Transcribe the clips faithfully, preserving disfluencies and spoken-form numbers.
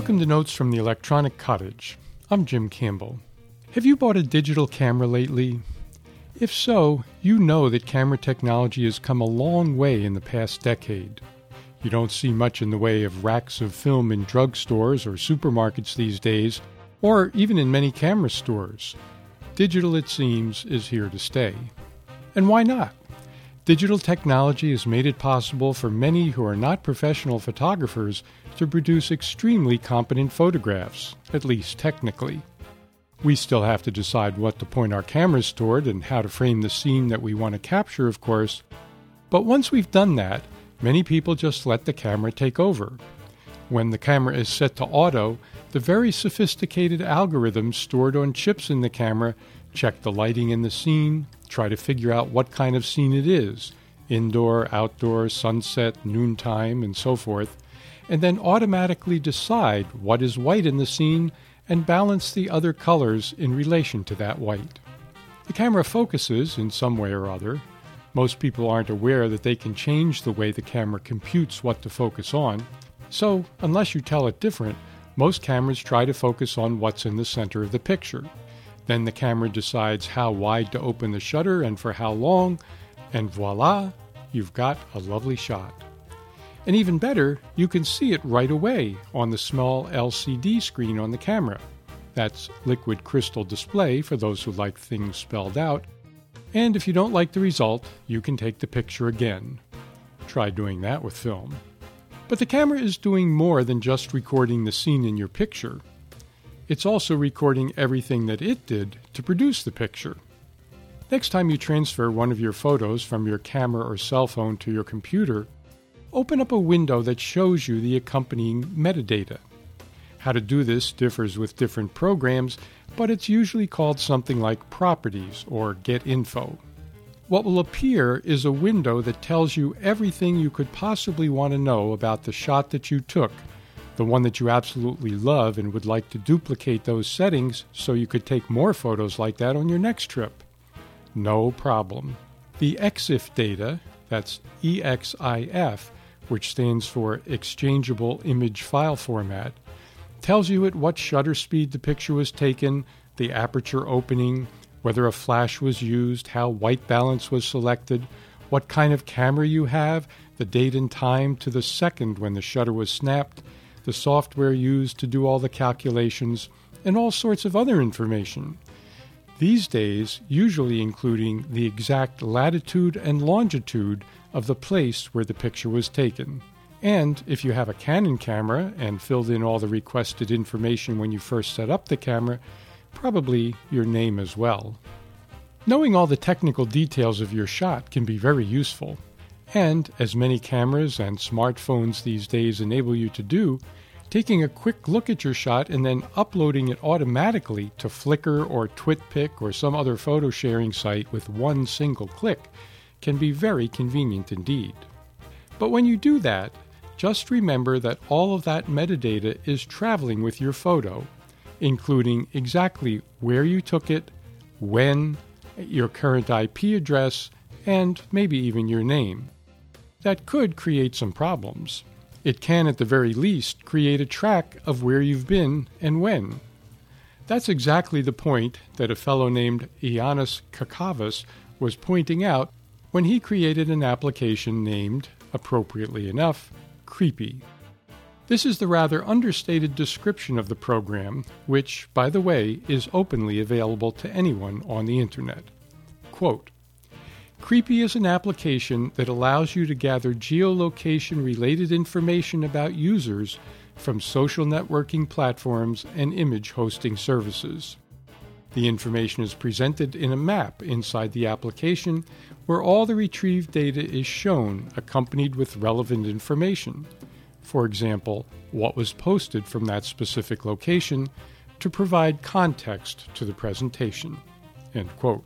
Welcome to Notes from the Electronic Cottage. I'm Jim Campbell. Have you bought a digital camera lately? If so, you know that camera technology has come a long way in the past decade. You don't see much in the way of racks of film in drugstores or supermarkets these days, or even in many camera stores. Digital, it seems, is here to stay. And why not? Digital technology has made it possible for many who are not professional photographers to produce extremely competent photographs, at least technically. We still have to decide what to point our cameras toward and how to frame the scene that we want to capture, of course. But once we've done that, many people just let the camera take over. When the camera is set to auto, the very sophisticated algorithms stored on chips in the camera check the lighting in the scene, try to figure out what kind of scene it is, indoor, outdoor, sunset, noontime, and so forth, and then automatically decide what is white in the scene and balance the other colors in relation to that white. The camera focuses in some way or other. Most people aren't aware that they can change the way the camera computes what to focus on, so unless you tell it different, most cameras try to focus on what's in the center of the picture. Then the camera decides how wide to open the shutter and for how long, and voila, you've got a lovely shot. And even better, you can see it right away on the small L C D screen on the camera. That's liquid crystal display for those who like things spelled out. And if you don't like the result, you can take the picture again. Try doing that with film. But the camera is doing more than just recording the scene in your picture. It's also recording everything that it did to produce the picture. Next time you transfer one of your photos from your camera or cell phone to your computer, open up a window that shows you the accompanying metadata. How to do this differs with different programs, but it's usually called something like Properties or Get Info. What will appear is a window that tells you everything you could possibly want to know about the shot that you took, the one that you absolutely love and would like to duplicate those settings so you could take more photos like that on your next trip. No problem. The EXIF data, that's E X I F, which stands for Exchangeable Image File Format, tells you at what shutter speed the picture was taken, the aperture opening, whether a flash was used, how white balance was selected, what kind of camera you have, the date and time to the second when the shutter was snapped, the software used to do all the calculations, and all sorts of other information. These days, usually including the exact latitude and longitude of the place where the picture was taken. And if you have a Canon camera and filled in all the requested information when you first set up the camera, probably your name as well. Knowing all the technical details of your shot can be very useful. And, as many cameras and smartphones these days enable you to do, taking a quick look at your shot and then uploading it automatically to Flickr or TwitPic or some other photo sharing site with one single click can be very convenient indeed. But when you do that, just remember that all of that metadata is traveling with your photo, including exactly where you took it, when, your current I P address, and maybe even your name. That could create some problems. It can, at the very least, create a track of where you've been and when. That's exactly the point that a fellow named Ioannis Kakavas was pointing out when he created an application named, appropriately enough, Creepy. This is the rather understated description of the program, which, by the way, is openly available to anyone on the Internet. Quote, Creepy is an application that allows you to gather geolocation-related information about users from social networking platforms and image hosting services. The information is presented in a map inside the application where all the retrieved data is shown, accompanied with relevant information. For example, what was posted from that specific location to provide context to the presentation. End quote.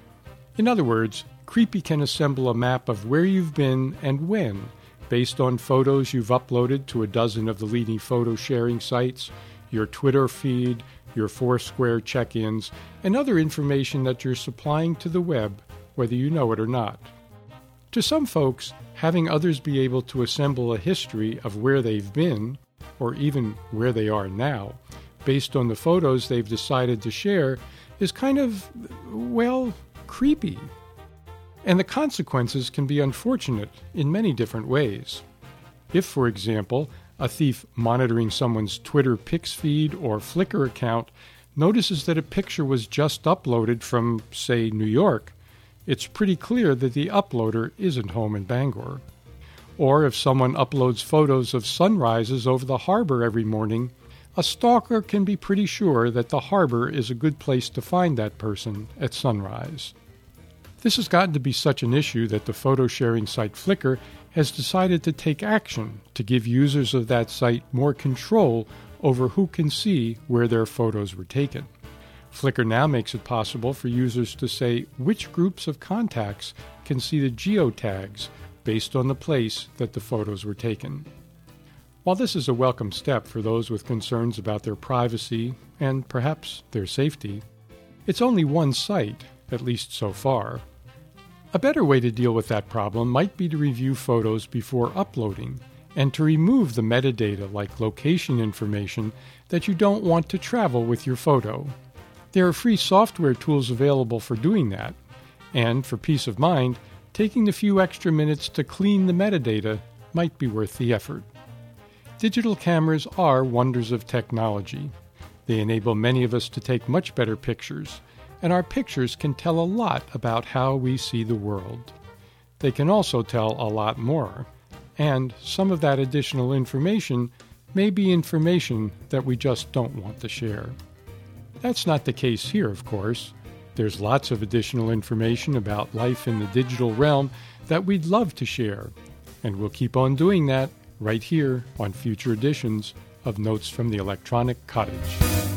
In other words, Creepy can assemble a map of where you've been and when, based on photos you've uploaded to a dozen of the leading photo sharing sites, your Twitter feed, your Foursquare check-ins, and other information that you're supplying to the web, whether you know it or not. To some folks, having others be able to assemble a history of where they've been, or even where they are now, based on the photos they've decided to share, is kind of, well, creepy. And the consequences can be unfortunate in many different ways. If, for example, a thief monitoring someone's Twitter pics feed or Flickr account notices that a picture was just uploaded from, say, New York, it's pretty clear that the uploader isn't home in Bangor. Or if someone uploads photos of sunrises over the harbor every morning, a stalker can be pretty sure that the harbor is a good place to find that person at sunrise. This has gotten to be such an issue that the photo-sharing site Flickr has decided to take action to give users of that site more control over who can see where their photos were taken. Flickr now makes it possible for users to say which groups of contacts can see the geotags based on the place that the photos were taken. While this is a welcome step for those with concerns about their privacy and perhaps their safety, it's only one site, at least so far. A better way to deal with that problem might be to review photos before uploading and to remove the metadata like location information that you don't want to travel with your photo. There are free software tools available for doing that, and for peace of mind, taking the few extra minutes to clean the metadata might be worth the effort. Digital cameras are wonders of technology. They enable many of us to take much better pictures, and our pictures can tell a lot about how we see the world. They can also tell a lot more, and some of that additional information may be information that we just don't want to share. That's not the case here, of course. There's lots of additional information about life in the digital realm that we'd love to share, and we'll keep on doing that right here on future editions of Notes from the Electronic Cottage.